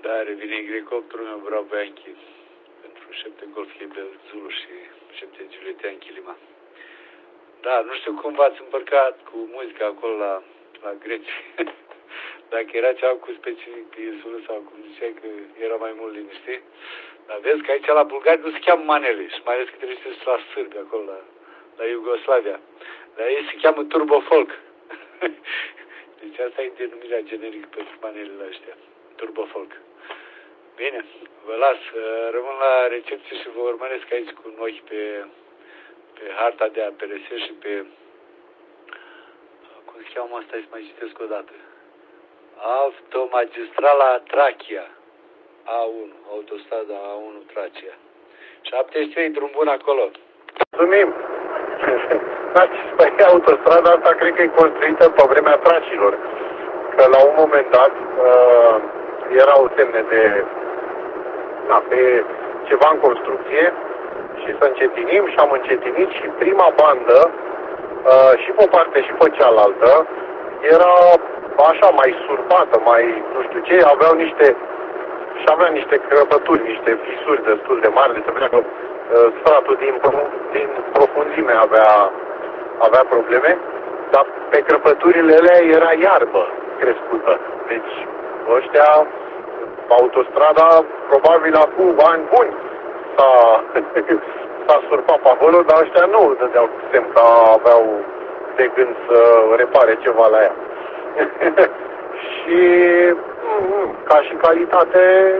Da, revine Grecopterul meu, bravo Yankee, pentru 7 Golf Quebec Zulu și 7 Juliet Yankee Lima. Da, nu știu cum v-ați împărcat cu muzica acolo la greci. Dacă era ceva cu specific Zulu sau cum ziceai că era mai mult liniște. Dar vezi că aici la bulgari nu se cheamă manele și mai ales că trebuie să la sârbi acolo, la Iugoslavia. Dar ei se cheamă turbo folk. Deci asta e denumirea generică pentru manelele astea. Turbo folk. Bine, vă las. Rămân la recepție și vă urmăresc aici cu un ochi pe harta de APRS și pe cum se cheamă asta, să mai citesc o dată. Automagistrala Trachia. A1, autostrada A1 Tracia. 73, drum bun acolo. Mulțumim! Autostrada asta cred că e construită pe vremea tracilor. Că la un moment dat erau semne pe ceva în construcție și să încetinim și am încetinit și prima bandă și pe o parte și pe cealaltă era așa mai surpată, mai nu știu ce, avea niște crăpături, niște fisuri destul de mari, de se vedea că stratul din profunzime avea probleme, dar pe crăpăturile alea era iarbă crescută. Deci ăștia, autostrada, probabil acum ani buni s-a surpat pe acolo, dar ăștia nu dădeau semn că aveau de gând să repare ceva la ea. Și ca și calitate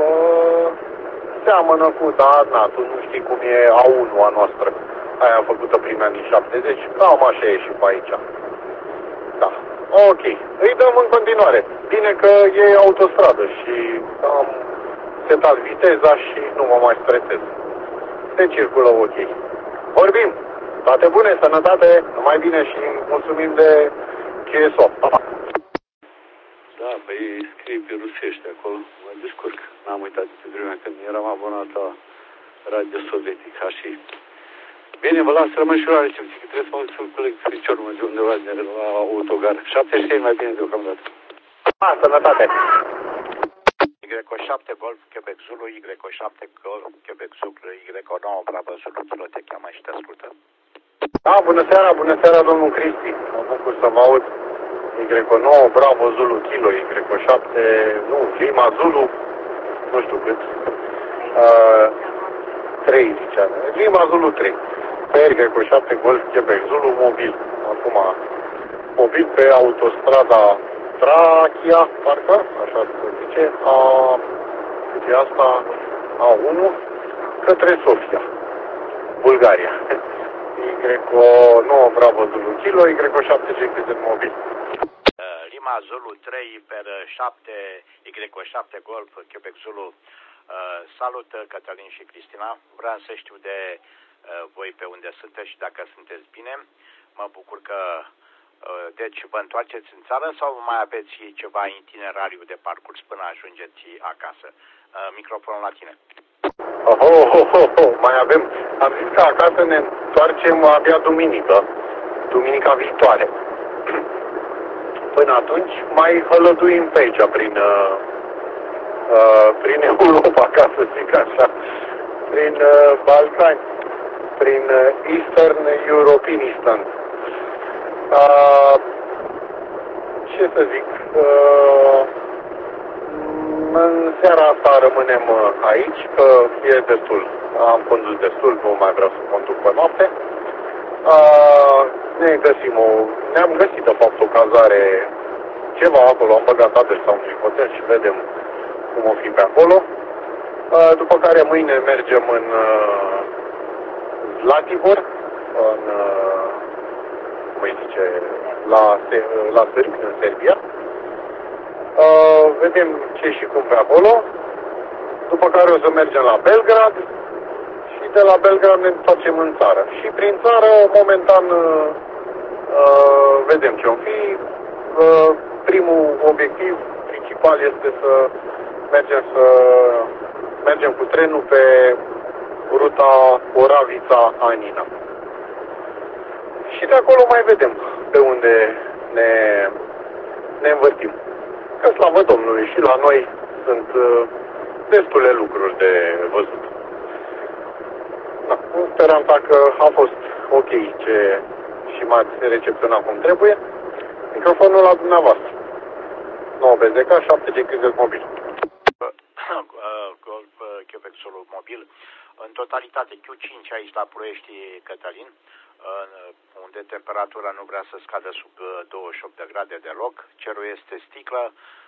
seamănă cu, da, tu nu știi cum e A1 a noastră, aia făcută prin anii 70, cam așa e și pe aici. Da, ok, îi dăm în continuare. Bine că e autostradă și am setat viteza și nu mă mai stresez. Se circulă ok. Vorbim! Toate bune, sănătate, numai bine și mulțumim de QSO. Da, păi scrie pe rusește acolo, mă descurc. N-am uitat pe vremea când eram abonat la Radio Sovietic, și. Bine, vă las, rămân și la recepție, că trebuie să mă să-l coleg piciorul de undeva de la autogar. 73 mai bine deocamdată. Sănătate! Y7 Golf Quebec Zulu, Y7 Golf Quebec Zulu, Y9 Bravo Zulu, Zulu te cheamă și te ascultă. Da, bună seara, domnul Cristi. Mă bucur să vă aud. Y9 Bravo Zulu Kilo, Y7, nu, Lima Zulu, nu știu cât. 3 zicea. Lima Zulu 3. Pe Y7 Golf Quebec Zulu mobil. Acum, mobil pe autostrada Trachia, parcă, așa se zice, e asta A1 către Sofia, Bulgaria. Y9 Bravo Zulu Kilo, Y7 GPZ mobil. Lima Zulu 3 per 7 Y7 Golf Quebec Zulu. Salut Cătălin și Cristina. Vreau să știu de voi pe unde sunteți și dacă sunteți bine. Mă bucur că deci vă întoarceți în țară sau mai aveți ceva itinerariu de parcurs până ajungeți acasă? Microfonul la tine. Mai avem. Am zis că acasă ne întoarcem abia duminica viitoare. Până atunci mai hălăduim pe aici prin Europa, ca să zic așa, prin Balcani, prin Eastern Europeanistan. Ce să zic, în seara asta rămânem aici, că e destul, am condus destul, nu mai vreau să conduc pe noapte. Ne-am găsit de fapt o cazare, ceva acolo, am băgat adresa unui hotel și vedem cum o fi pe acolo. După care mâine mergem în Zlatibor, la Sârbi, în Serbia. Vedem ce și cum pe acolo. După care o să mergem la Belgrad și de la Belgrad ne întoarcem în țară. Și prin țară, momentan, vedem ce-o fi. Primul obiectiv principal este să mergem cu trenul pe ruta Oravița-Anina. Și de acolo mai vedem pe unde ne învârtim. Că slavă Domnului și la noi sunt destule lucruri de văzut. Da, speram că a fost ok și m-ați recepționat cum trebuie. Microfonul la dumneavoastră. 9 BZK, 7 GQZ mobil. Golf Quebec Zulu mobil. În totalitate Q5 aici la Ploiești, Cătălin, unde temperatura nu vrea să scadă sub 28 de grade deloc. Cerul este sticlă,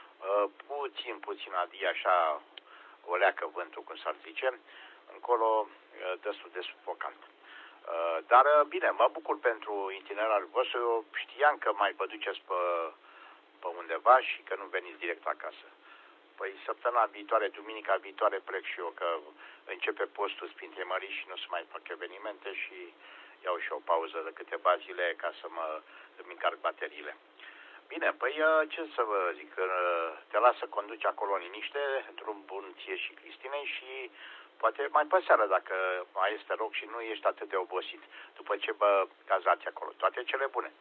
puțin adie așa o leacă vântul, cum s-ar zice. Încolo destul de sufocant. Dar bine, mă bucur pentru itinerarul vostru. Eu știam că mai vă duceți pe undeva și că nu veniți direct acasă. Păi săptămâna viitoare, duminica viitoare plec și eu, că începe postul Sfintei Mării și nu se mai fac evenimente și iau și o pauză de câteva zile ca să îmi încarc bateriile. Bine, păi ce să vă zic, te las să conduci acolo în liniște, drum bun ție și Cristinei și poate mai pe seară dacă mai este loc și nu ești atât de obosit după ce vă cazați acolo. Toate cele bune.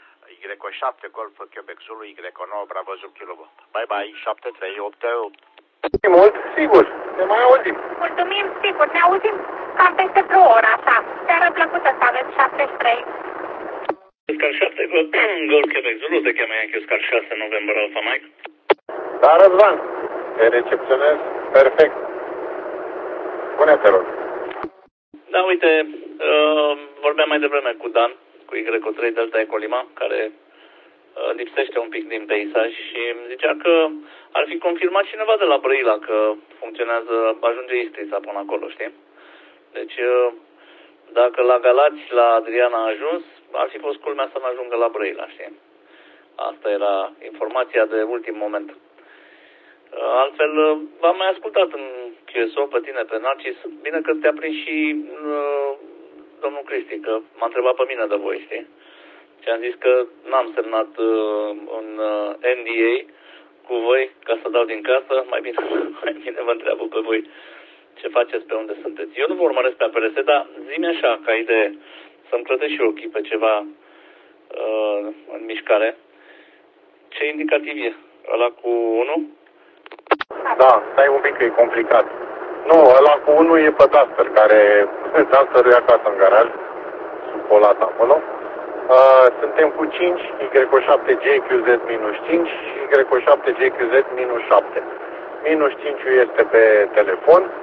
Y7 Golf Quebec Zulu, Y9 Bravo Zulu Kilo. Bye bye, 738. Mult, sigur, ne mai auzim. Mulțumim, sigur, ne auzim cam peste vreo oră, așa. Seară plăcută să aveți 73. Oscar 7 Golf Quebec Zulu, te cheamă Yankee Oscar 6 November Alpha Mike. Da, Răzvan, te recepționez perfect. Spune-te, rog. Da, uite, vorbeam mai devreme cu Dan, cu Y3 Delta Eco Lima, care lipsește un pic din peisaj și îmi zicea că ar fi confirmat cineva de la Brăila că funcționează, ajunge Istrița până acolo, știi? Deci, dacă la Galați, la Adriana a ajuns, ar fi fost culmea să nu ajungă la Brăila, știi? Asta era informația de ultim moment. Altfel, v-am mai ascultat în QSO pe tine, pe Narcis. Bine că te-a prins și domnul Cristi, că m-a întrebat pe mine de voi, știi? Și am zis că n-am semnat un NDA cu voi ca să dau din casă. Mai bine vă întreabă pe voi ce faceți, pe unde sunteți. Eu nu vă urmăresc pe APRS, dar zi-mi așa, ca idee, să-mi clătesc și ochii pe ceva în mișcare. Ce indicativ e? Ăla cu 1? Da, stai un pic că e complicat. Nu, ăla cu 1 e pe Duster, care Duster-ul e acasă în garaj, sub polat acolo. Suntem cu 5, Y7 GQZ-5 și Y7 GQZ-7. Minus 5 este pe telefon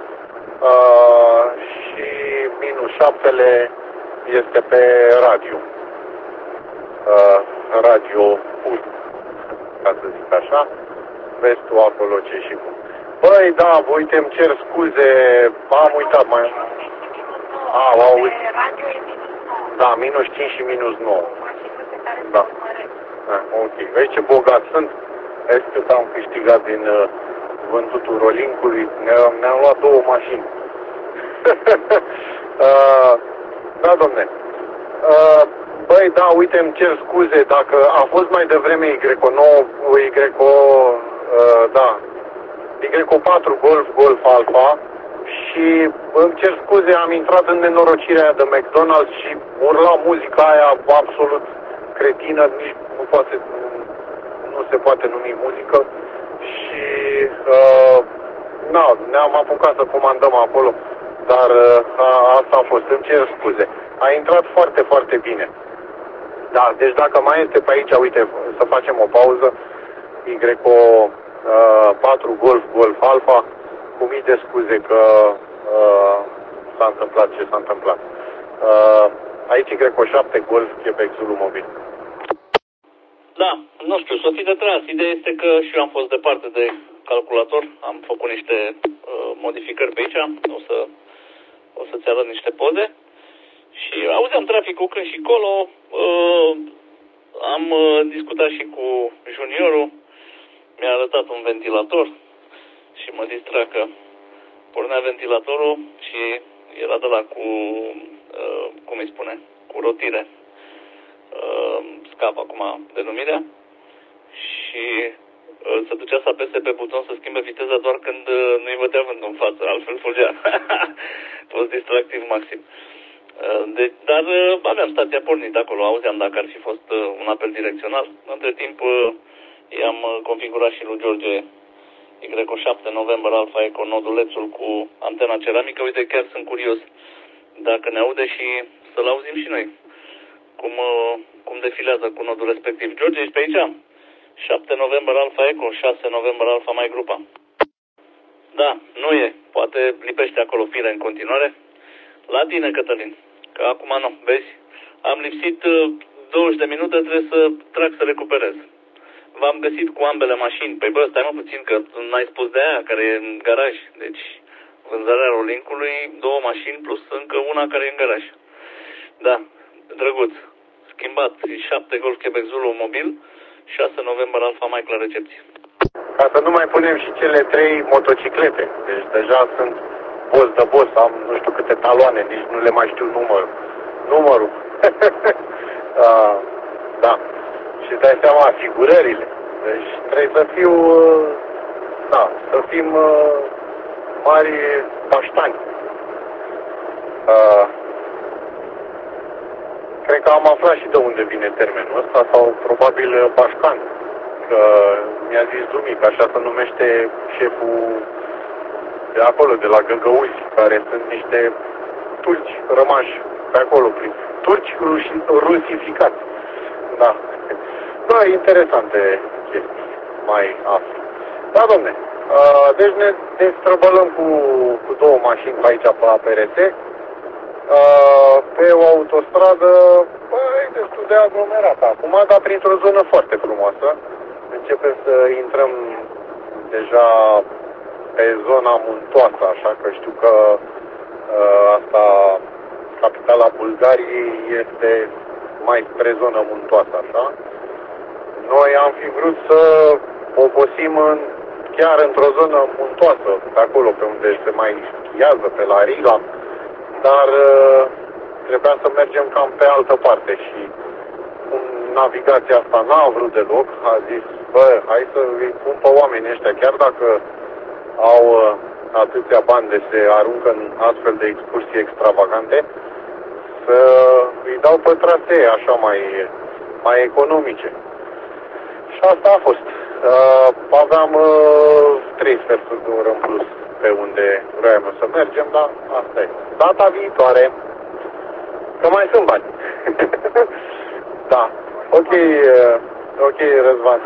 și minus 7 este pe radio. Radio pur, ca să zic așa. Vezi tu acolo ce și cum. Băi, da, uite, îmi cer scuze, am uitat mai... auzi. Da, minus 5 și minus 9. Da. Ok. Vezi ce bogat sunt? Vezi cât am câștigat din vândutul Rollinkului. Ne-am luat 2 mașini. Da, domne. Băi, da, uite, îmi cer scuze dacă a fost mai devreme Y9, da, Y4 Golf Alpha și îmi cer scuze, am intrat în nenorocirea aia de McDonald's și urla muzica aia absolut cretină, nici nu se poate numi muzică și ne-am apucat să comandăm acolo, dar asta a fost, îmi cer scuze. A intrat foarte, foarte bine. Da, deci dacă mai este pe aici, uite, să facem o pauză, Y4 Golf Alpha, cu mii de scuze că s-a întâmplat ce s-a întâmplat. Aici Y7 Golf Quebec Zulu mobil. Da, nu știu, să fi de tras. Ideea este că și eu am fost departe de calculator, am făcut niște modificări pe aici, o să-ți arăt niște poze. Și auzeam traficul când și colo, am discutat și cu juniorul, mi-a arătat un ventilator și mă distra că pornea ventilatorul și era de la cu, cum îi spune, cu rotire, scap acum denumirea, și se ducea să apese pe buton să schimbe viteza doar când nu-i vădea vântul în față, altfel fugea. A fost distractiv maxim. Dar aveam stația pornită acolo, auzeam dacă ar fi fost un apel direcțional. Între timp i-am configurat și lui George Y7 November Alpha Echo, nodulețul cu antena ceramică. Uite, chiar sunt curios dacă ne aude și să-l auzim și noi. Cum defilează cu nodul respectiv. George, ești pe aici? 7 November Alpha Echo, 6 November Alpha Mai Grupa. Da, nu e. Poate lipește acolo fire în continuare. La tine, Cătălin. Că acum nu, vezi? Am lipsit 20 de minute, trebuie să trag să recuperez. V-am găsit cu ambele mașini. Păi bă, stai mă puțin, că n-ai spus de aia care e în garaj. Deci, vânzarea Rollinkului, 2 mașini plus încă una care e în garaj. Da, drăguț. Schimbat 7 Golf Quebec Zulu mobil, 6 November Alpha Mike la recepție. Ca să nu mai punem și cele 3 motociclete. Deci deja sunt boss de boss, am nu știu câte taloane, nici nu le mai știu numărul. Da. Și dai seama, figurările. Deci trebuie să fiu, să fim mari paștani. Cred că am aflat și de unde vine termenul ăsta, sau probabil bașcan. Că mi-a zis Dumic, așa se numește șeful de acolo, de la Găgăuzi, care sunt niște turci rămași pe acolo, turci rusificați. Da. Da, interesante chestii mai aflu. Da, domne, deci ne destrăbălăm cu 2 mașini pe aici pe APRT. Pe o autostradă, e destul de aglomerată acum, dar printr-o zonă foarte frumoasă. Începem să intrăm deja pe zona muntoasă, așa că știu că asta, capitala Bulgariei, este mai spre zonă muntoasă, așa. Noi am fi vrut să obosim chiar într-o zonă muntoasă, pe acolo, pe unde se mai schiază, pe la Riga, dar trebuia să mergem cam pe altă parte și navigația asta n-a vrut deloc, a zis, bă, hai să îi pun pe oamenii ăștia, chiar dacă au atâția bani de se aruncă în astfel de excursii extravagante, să îi dau pe trasee așa mai economice. Și asta a fost. Aveam 3 sferturi de oră în plus pe unde vroiam să mergem, dar asta e. Data viitoare, că mai sunt bani. Da. Ok, Răzvan.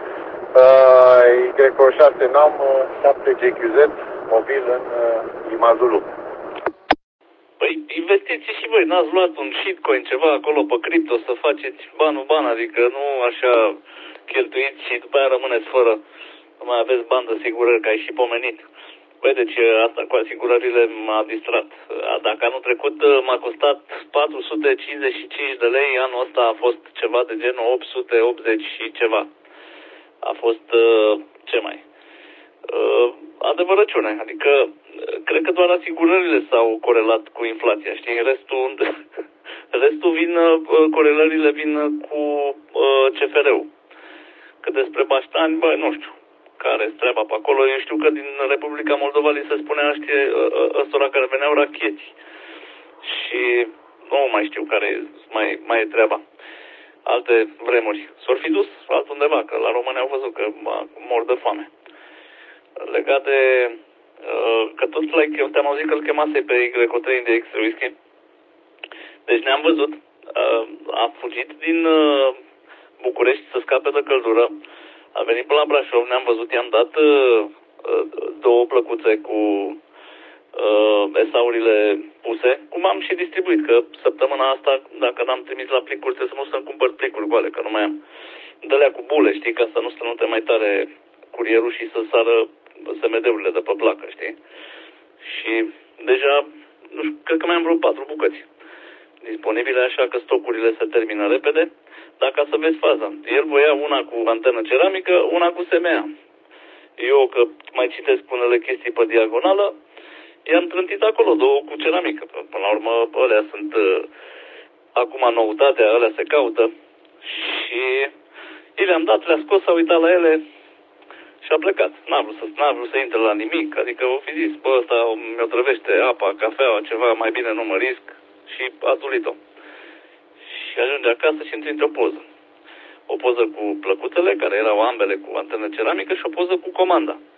Y6 NAM 7 GQZ mobil în Lima Zulu. Păi investiți și voi, n-ați luat un shitcoin, ceva acolo pe cripto să faceți banul, adică nu așa cheltuiți și după aia rămâneți fără, nu mai aveți bani de asigurări, că ai și pomenit. Păi deci asta cu asigurările m-a distrat. Dacă anul trecut m-a costat 455 de lei, anul ăsta a fost ceva de genul 880 și ceva. A fost, ce mai? Adevărăciune, adică cred că doar asigurările s-au corelat cu inflația, știi? Restul corelările vin cu CFR-ul. Că despre baștani, bă, nu știu care-s treaba pe acolo. Eu știu că din Republica Moldova li se spunea ăstora care veneau racheți. Și nu mai știu care mai e treaba. Alte vremuri. S-or fi dus altundeva, că la români au văzut că mor de foame. Legat de că tot eu te-am auzit că îl chemase pe Y3 de Extra Whisky. Deci ne-am văzut. A fugit din București să scape de căldură. A venit până la Brașov, ne-am văzut, i-am dat 2 plăcuțe cu esaurile puse, cum am și distribuit, că săptămâna asta, dacă n-am trimis la plicuri, trebuie să nu cumpăr plicuri goale, că nu mai am. Dă-lea cu bule, știi, ca să nu strănute mai tare curierul și să sară SMD-urile de pe placă, știi? Și deja, nu știu, cred că mai am vreo 4 bucăți disponibile, așa că stocurile se termină repede. Dar ca să vezi faza, el voia una cu antenă ceramică, una cu SMA. Eu, că mai citesc unele chestii pe diagonală, i-am trântit acolo 2 cu ceramică. Până la urmă, alea sunt acum noutatea, alea se caută. Și i le-am dat, le-a scos, s-a uitat la ele și a plecat. N-a vrut să intre la nimic, adică o fi zis, bă, ăsta mi-o trăvește apa, cafeaua, ceva, mai bine nu mă risc, și a tulit-o. Și ajunge acasă și îmi trimite o poză. O poză cu plăcuțele, care erau ambele cu antenă ceramică, și o poză cu comanda.